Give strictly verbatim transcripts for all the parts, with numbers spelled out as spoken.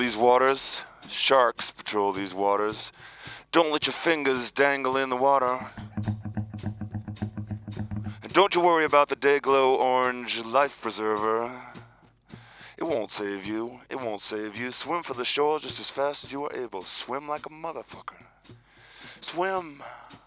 these waters. Sharks patrol these waters. Don't let your fingers dangle in the water. And don't you worry about the Dayglow Orange Life Preserver. It won't save you. It won't save you. Swim for the shore just as fast as you are able. Swim like a motherfucker. Swim.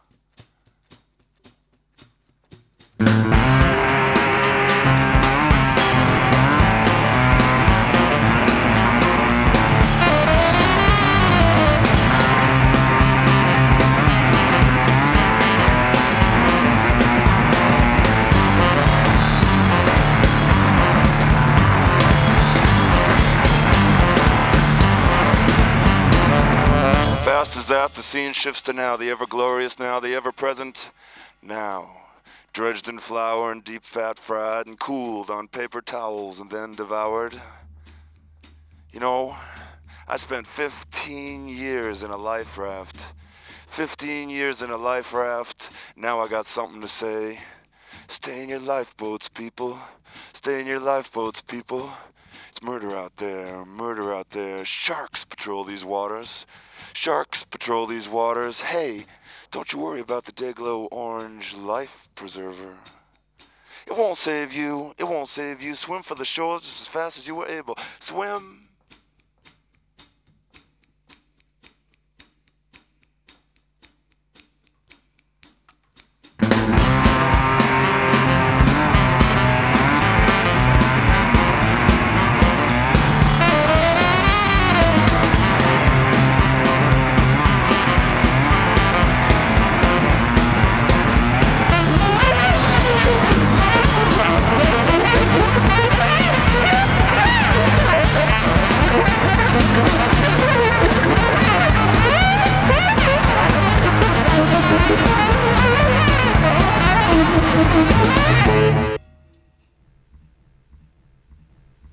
Fast as that, the scene shifts to now, the ever-glorious now, the ever-present now. Dredged in flour and deep fat fried and cooled on paper towels and then devoured. You know, I spent fifteen years in a life raft. fifteen years in a life raft. Now I got something to say. Stay in your lifeboats, people. Stay in your lifeboats, people. It's murder out there, murder out there. Sharks patrol these waters. Sharks patrol these waters. Hey, don't you worry about the Dayglow Orange Life Preserver. It won't save you. It won't save you. Swim for the shore just as fast as you were able. Swim.